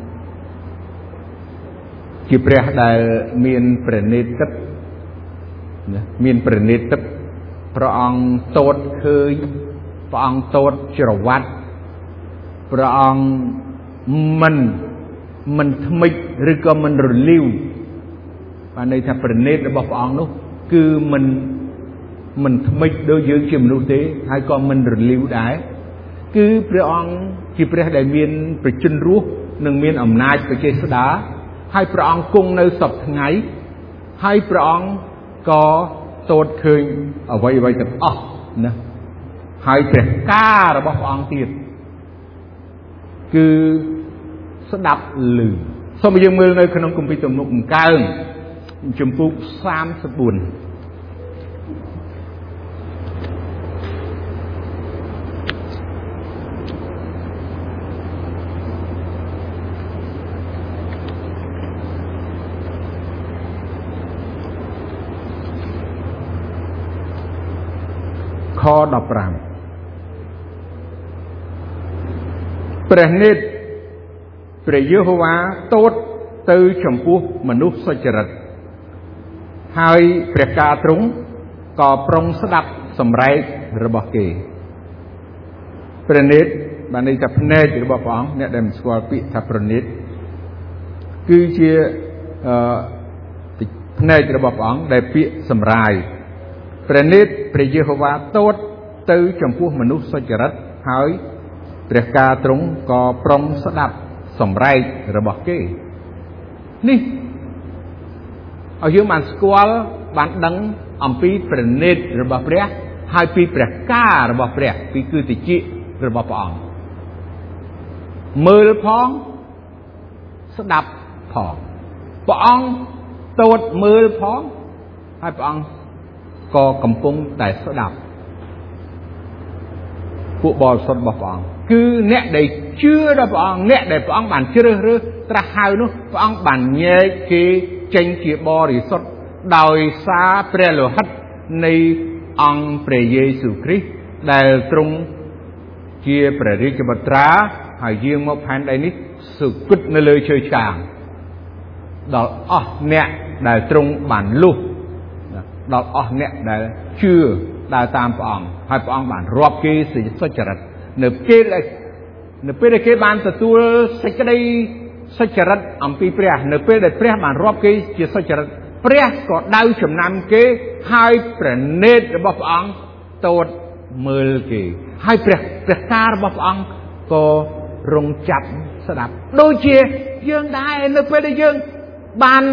A: ជាព្រះដែលមានព្រះនេត្រទឹកមានព្រះនេត្រទឹកព្រះអង្គតូតឃើញព្រះអង្គតូតច្រវ៉ាត់ព្រះអង្គមិនមិនថ្មិចឬក៏មិនរលីវបានន័យថាព្រះនេត្ររបស់ព្រះអង្គនោះគឺមិនមិនថ្មិចដូចយើងជាមនុស្សទេហើយក៏មិនរលីវដែរគឺព្រះអង្គជាព្រះដែលមានប្រជញ្ញរស់និងមានអំណាចបច្ចេស្តាហើយព្រះអង្គគង់នៅសពថ្ងៃហើយព្រះអង្គក៏តូតឃើញអ្វីអ្វីទាំងអស់ណាហើយព្រះការរបស់ព្រះអង្គទៀតគឺស្ដាប់ឮសូមយើងមើលនៅក្នុងគម្ពីរទំនុកដំកើងជំពូកសាមសិបបួនខដប់ប្រាំព្រះនេត្រព្រះយេហូវ៉ាតូតទៅចំពោះមនុស្សសុចរិតហើយព្រះការទ្រង់ក៏ប្រុងស្ដាប់សម្រែករបស់គេព្រះនេត្របានន័យថាភ្នែករបស់ព្រះអង្គអ្នកដែលមិនស្គាល់ពាក្យថាព្រះនេត្រគឺជាអឺភ្នែករបស់ព្រះអង្គដែលពាក្យសម្រាយព្រះនេត្រព្រះយេហូវ៉ាតូតទៅចំពោះមនុស្សសុចរិតហើយព្រះការទ្រង់ក៏ប្រុងស្ដាប់សម្រែករបស់គេនេះឲ្យយើងបានស្គាល់បានដឹងអំពីព្រះនេត្ររបស់ព្រះហើយពីព្រះការរបស់ព្រះពីគឺតិចរបស់ព្រះអង្គមើលផងស្ដាប់ផងព្រះអង្គតូតមើលផងហើយព្រះអង្គก็กำปงแต่สดับผู้บริสุทธิ์บอกองคือเนี่ยได้เชื่อได้บอกองเนี่ยได้บอกองบันเชื่อหรือตราหายนู้บอกองบันเย่กีเจงกีบริสุทธิ์โดยซาเปรโลหัดในองเปรเยซูคริสต์ได้ตรงเกี่ยเปรริจบัตราหายยืมมาพันได้นี้สุกุดในเลยเชยชางดอกอ๋อเนี่ยได้ตรงบันลูกดอกอ๋อเนี่ยได้เชื่อได้ตามปองให้ปองบันรอบกีสิสุจริตเนื้อเกลเนื้อเปรเกบันตะตัวสิกได้สุจริตอัมพีเปรียเนื้อเปรได้เปรียบันรอบกีสิสุจริตเปรียก็ได้ชำนาญเกให้เปรเนตระบบปองตัวมือเกให้เปรียเปรียการระบบปองก็รงจับสดับโดยเชี่ยยังได้เนื้อเปรได้ยังบัน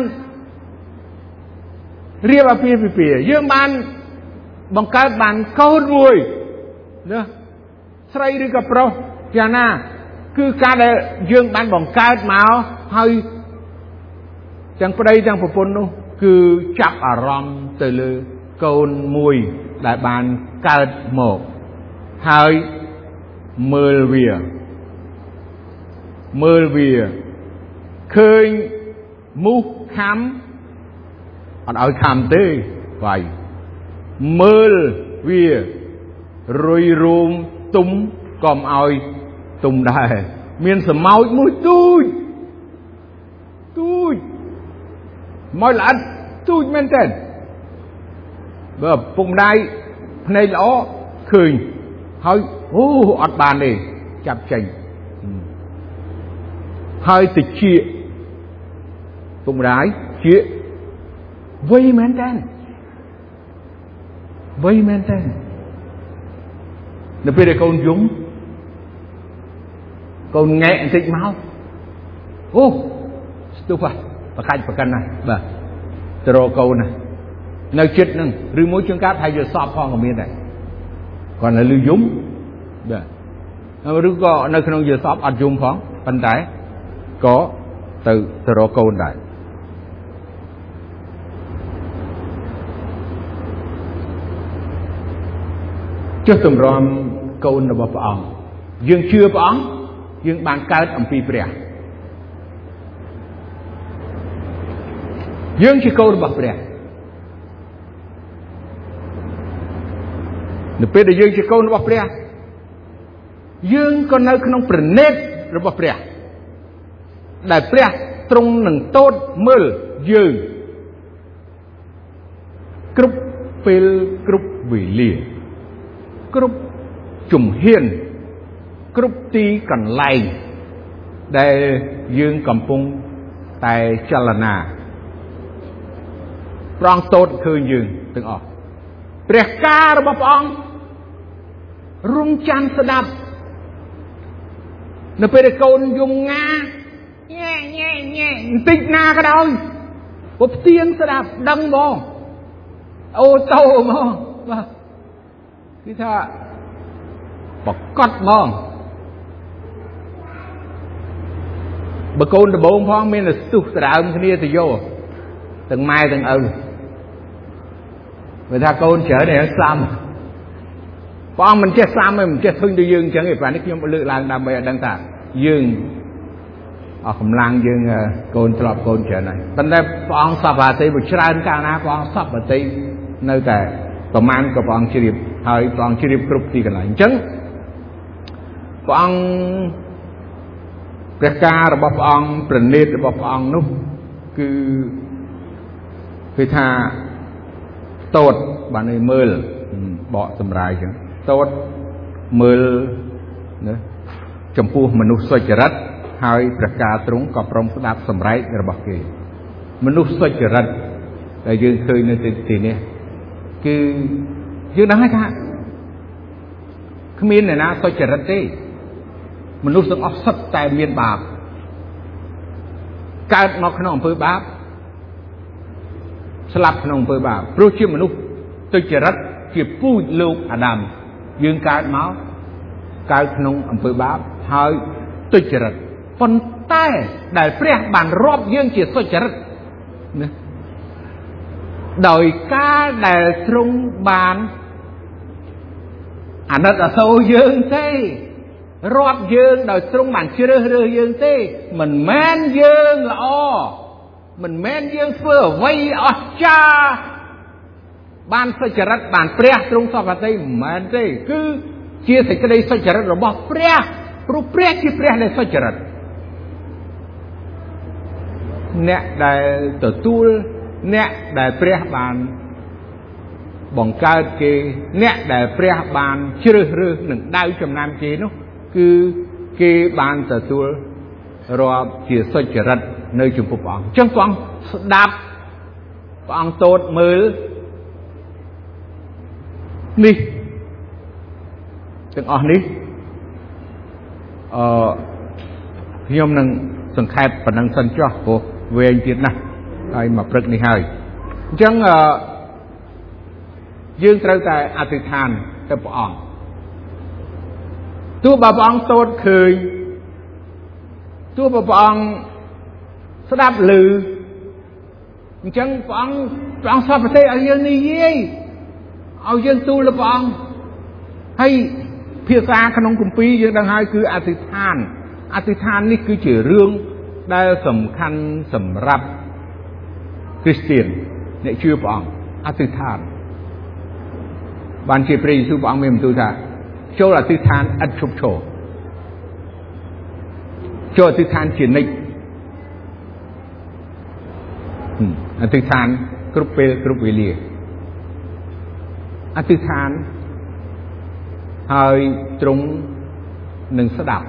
A: เรียกว่าเปียเปียยังบันบังคับบันเขารวยเนอะใส่หรือกระเป๋าอย่างน่ะคือการได้ยังบันบังคับมาให้จังประเดี๋ยวจังประปนนู้คือจับอารมณ์ตื่นเลยโกนมวยได้บันเกิดหมกให้เมลเวียเมลเวียเคยมุขคำอันเอาคำเต้ไปเมลเวียรุยรูมตุ้มกอมเอาตุ้มได้เมียนสมาวมุ้ยตุ้ยตุ้ยไม่หลัดตุ้ยแม่นเต้นแบบปุ่มได้ในล้อคืนเฮ้ยโอ้อัดบานเลยจับใจเฮ้ยติดเชี่ยปุ่มได้เชี่ยวิแม่นเต้นวิแม่นเต้นในปีเด็กคนยุ่งคนแง่ติดเมาโอ้สตูฟ้าประกันประกันนะบ่ตรอเกานะในจิตนึงหรือมวยจังการไทยจะสอบพ่อของมีได้ก่อนในลือยุ่งบ่หรือก็ในขนมจะสอบอัดยุ่งพ้องปันไดก็từตรอเกาได้เจ้าตุ่มรอมเกาหนบ่พระองค์ยังเชื่อพระองค์ยังบางเกิดอัมพีเปรียยังชื่อเกาหนบ่เปรียในปีเดียวยังชื่อเกาหนบ่เปรียยังก็ในขนมเปรเนตระบ่เปรียได้เปรียตรงหนึ่งโต๊ดมือยืนกรุบเปลกรุบวิลีกรุบจุ่มเฮียนกรุบตีกันไล่ได้ยืนกำปงแต่จลนาปรองโตดคือยืนตึงออกเปรียการะบบองรุ่งจันทร์สดับในเปรโกนยุงงาแง่แง่แง่ติดนาก็ได้ปุ๊บเตียงสดับดังมองโอโตมองว่าคือถ้าปกกดมองบางคนจะบอกพ้องมีแต่สุขสดาวมันนี่จะโย่từng mai từng ừ người ta câu chở này nó xăm con mình chết xăm mình chết thương đi dương chẳng người phải nói nhưng mà lựa làng đam mê đang ta dương ở khẩm làng dương côn trọp côn chở này bên đây con sập vào tì một trái cao na con sập vào tì nơi tại tầm ăn của con chỉ điệp hơi con chỉ điệp group thì cái này chấn con cái ca là bọc on bình liệt là bọc on nút cứคือถ้าโตดบ้านในมือเบาสำรายจังโตดมือเนี่ยจมพูมนุษย์สจริตหายประกาศตรงกับพรหมสดับสำรายระบบเกยมนุษย์สจริตแต่ยังเคยในตีนี้คือยังได้ค่ะขมิ้นเนี่ยนะสจริตที่มนุษย์ต้องออกสัตแต่เมียนบาปการมาขนมเพื่อบาปสลับขนมเปิดบ่าเพราะชื่อมนุษย์ตุจริตเกี่ยวผู้ลูกอาดัมยืนการเมาการขนมอำเภอบาปหายตุจริตปนใต้ได้เปรี้ยบานรอบยืนเกี่ยวตุจริตเนี่ยដោយការដែលទ្រង់បានអាណិតអាសូរយើងទេរាប់យើងដោយទ្រង់បានជ្រើសរើសយើងទេមិនមែនយើងល្អមិនមែនយើងធ្វើអ្វីអស្ចារ្យបានសុចរិតបានព្រះទ្រង់សពតិមិនមែនទេគឺជាសេចក្តីសុចរិតរបស់ព្រះព្រោះព្រះជាព្រះនៃសុចរិតអ្នកដែលទទួលអ្នកដែលព្រះបានបង្កើតគេអ្នកដែលព្រះបានជ្រើសរើសនឹងដៅចំណាំគេនោះគឺគេបានទទួលរាប់ជាសុចរិតនៅចំពោះព្រះអង្គអញ្ចឹងព្រះអង្គស្ដាប់ព្រះអង្គទតមើលនេះទាំងអស់នេះអឺខ្ញុំនឹងសង្ខេបប៉ុណ្ណឹងសិនចុះព្រោះវែងទៀតណាស់ហើយមកព្រឹកនេះហើយអញ្ចឹងអឺយើងត្រូវតែអធិដ្ឋានទៅព្រះអង្គទោះបើព្រះអង្គទតឃើញទោះបើព្រះអង្គស្ដាប់ឮអញ្ចឹងព្រះអង្គព្រះអង្គសពទេឲ្យយើងនិយាយឲ្យយើងទូលព្រះអង្គហើយភាសាក្នុងគម្ពីរយើងដឹងហើយគឺអធិដ្ឋានអធិដ្ឋាននេះគឺជារឿងដែលសំខាន់សម្រាប់គ្រីស្ទានអ្នកជឿព្រះអង្គអធិដ្ឋានបានជាព្រះយេស៊ូវព្រះអង្គមានបន្ទូលថាចូលអធិដ្ឋានឥតឈប់ឈរចូលអធិដ្ឋានជានិច្ចអធិដ្ឋានគ្រប់ពេលគ្រប់វេលាអធិដ្ឋានហើយទ្រង់នឹងស្ដាប់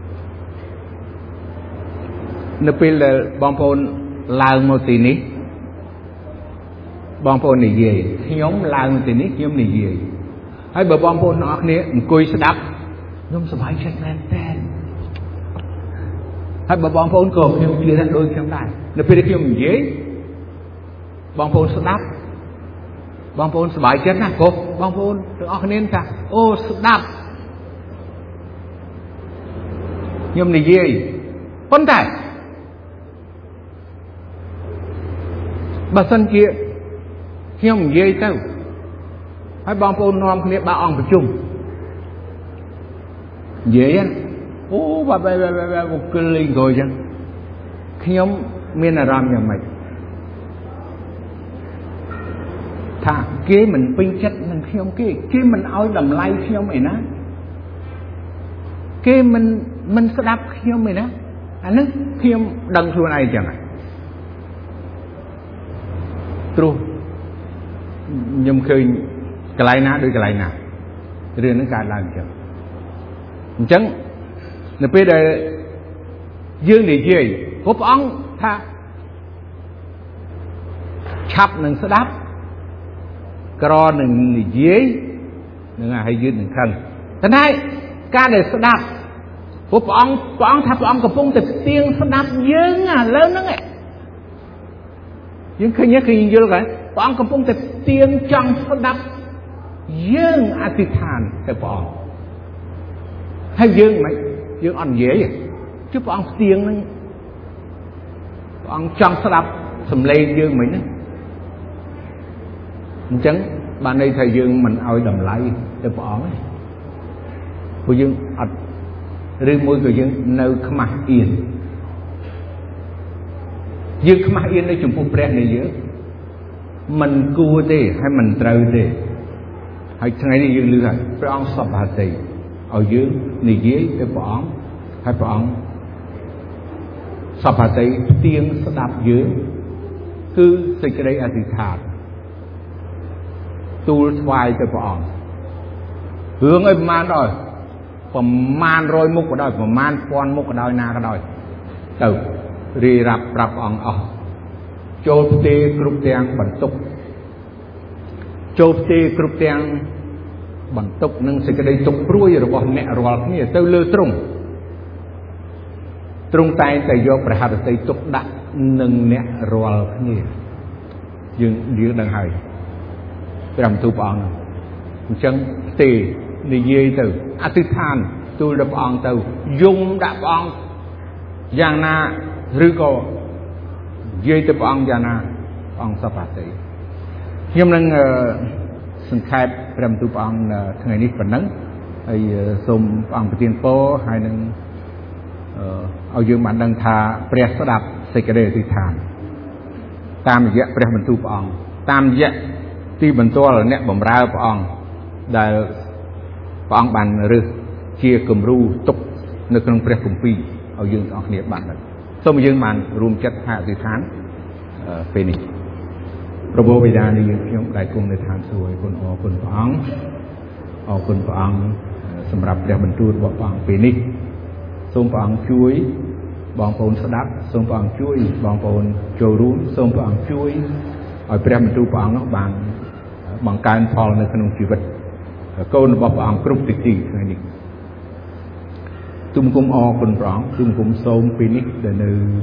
A: នៅពេលដែលបងប្អូនឡើងមកទីនេះបងប្អូននិយាយខ្ញុំឡើងមកទីនេះខ្ញុំនិយាយហើយបើបងប្អូនទាំងអស់គ្នាអង្គុយស្ដាប់ខ្ញុំសប្បាយចិត្តមែនតើហើយបើបងប្អូនក៏ខ្ញុំជឿថាដូចខ្ញុំដែរនៅពេលដែលខ្ញុំនិយាយបងប្អូនស្ដាប់បងប្អូនសប្បាយចិត្តណាស់ក៏បងប្អូនទាំងអស់គ្នាថាអូស្ដាប់ខ្ញុំនិយាយប៉ុន្តែបើសិនជាខ្ញុំនិយាយទៅហើយបងប្អូននាំគ្នាបើអង្គប្រជុំនិយាយអូបែបបែបបែបមកគិលលេងក្រោយចឹងខ្ញុំមានអារម្មណ៍យ៉ាងម៉េចថាគេមិនពេញចិត្តនឹងខ្ញុំគេគេមិនឲ្យតម្លៃខ្ញុំអីណាគេមិនមិនស្ដាប់ខ្ញុំអីណាអានេះខ្ញុំដឹងខ្លួនឯងចឹងហើយព្រោះខ្ញុំឃើញកន្លែងណាដូចកន្លែងណារឿងហ្នឹងកើតឡើងចឹងអញ្ចឹងនៅពេលដែលយើងនិយាយព្រោះព្រះអង្គថាឆាប់នឹងស្ដាប់ក្រនឹងនិយាយនឹងឲ្យយឺតនឹងខឹងតែការដែលស្ដាប់ព្រោះព្រះអង្គព្រះអង្គថាព្រះអង្គកំពុងតែផ្ទៀងស្ដាប់យើងឥឡូវហ្នឹងយើងឃើញឃើញយល់ហើយព្រះអង្គកំពុងតែផ្ទៀងចង់ស្ដាប់យើងអធិដ្ឋានទៅព្រះអង្គហើយយើងមិនយើងអត់និយាយchứព្រះអង្គផ្ទៀងហ្នឹងព្រះអង្គចង់ស្ដាប់សំឡេងយើងមិនហ្នឹងអញ្ចឹងបានន័យថាយើងមិនឲ្យតម្លៃទៅព្រះអង្គទេព្រោះយើងអត់ឬមួយក៏យើងនៅខ្មាស់អៀនយើងខ្មាស់អៀននៅចំពោះព្រះនៃយើងមិនគួរទេហើយមិនត្រូវទេហើយថ្ងៃនេះយើងឮថាព្រះអង្គសពហតិឲ្យយើងនិយាយទៅព្រះអង្គហើយព្រះអង្គសពហតិផ្ទៀងស្ដាប់យើងគឺសេចក្តីអធិដ្ឋានទូលថ្វាយទៅព្រះអង្គរឿងអីប្រមាណដល់ប្រមាណរយមុខក៏ដោយប្រមាណពាន់មុខក៏ដោយណាក៏ដោយទៅរីរាប់ប្រាប់អង្គអស់ចូលផ្ទេគ្រប់ទាំងបន្ទុកចូលផ្ទេគ្រប់ទាំងបន្ទុកនិងសេចក្តីទុក្ខព្រួយរបស់អ្នករាល់គ្នាទៅលើទ្រង់ទ្រង់តែងតែយកព្រះហឫទ័យទុកដាក់នឹងអ្នករាល់គ្នាយើងយើងដឹងហើយព្រះបន្ទូលព្រះអង្គអញ្ចឹងផ្ទេនិយាយទៅអធិដ្ឋានទូលដល់ព្រះអង្គទៅយំដាក់ព្រះអង្គយ៉ាងណាឬក៏និយាយទៅព្រះអង្គយ៉ាងណាព្រះអង្គសពតិខ្ញុំនឹងសង្ខេបព្រះបន្ទូលព្រះអង្គថ្ងៃនេះប៉ុណ្ណឹងហើយសូមព្រះអង្គប្រទានពរហើយនឹងឲ្យយើងបានដឹងថាព្រះស្ដាប់សេចក្តីអធិដ្ឋានតាមរយៈព្រះបន្ទូលព្រះអង្គតាមរយៈទីបន្ទាល់អ្នកបម្រើព្រះអង្គដែលព្រះអង្គបានរើសជាគំរូទុកនៅក្នុងព្រះគម្ពីរឲ្យយើងទាំងអស់គ្នាបានដឹងសូមយើងបានរួមចិត្តហើយអធិដ្ឋានពេលនេះព្រះបិតានៃយើងខ្ញុំដែលគង់នៅឋានសួគ៌គុណអរគុណព្រះអង្គអរគុណព្រះអង្គសម្រាប់ព្រះបន្ទូលរបស់ព្រះអង្គពេលនេះសូមព្រះអង្គជួយបងប្អូនស្ដាប់សូមព្រះអង្គជួយបងប្អូនចូលរួមសូមព្រះអង្គជួយឲ្យព្រះបន្ទូលព្រះអង្គនោះបានបង្កើនផលនៅក្នុងជីវិតកូនរបស់ព្រះអង្គគ្រប់ទិសទីថ្ងៃនេះទូមគុំអរគុណព្រះអង្គទូមគុំសូមពេលនេះដែលនៅ